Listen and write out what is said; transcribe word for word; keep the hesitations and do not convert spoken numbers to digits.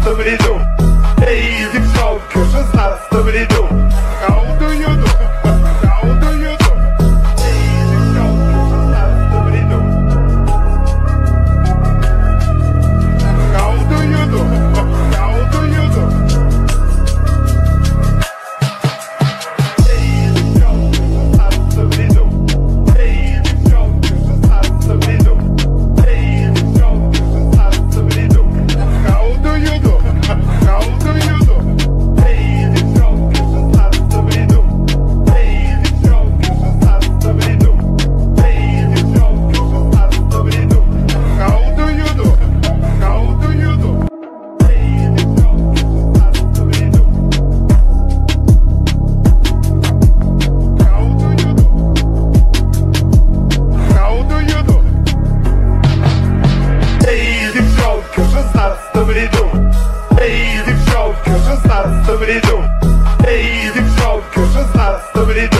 the bridge. Hey, the crowd, cause it's not the bridge. How do you do? How do you do? Hey, the crowd, cause it's not the bridge. How do you do? How do you do? Hey, the crowd, cause it's not the bridge. Hey, the crowd, cause it's not the bridge. Hey, the crowd, cause it's not the bridge. How do you do? How do you do? Hey, the crowd, cause it's not the bridge. Hey, the crowd, cause it's not the bridge. Hey, the crowd, cause it's not the bridge. How do you do? How do you do? Hey, the crowd, cause it's not the bridge. How do you do? How do you do? Hey, the crowd, cause it's not the bridge. Hey, the crowd, cause it's not the bridge. Hey, the crowd, cause it's not the bridge.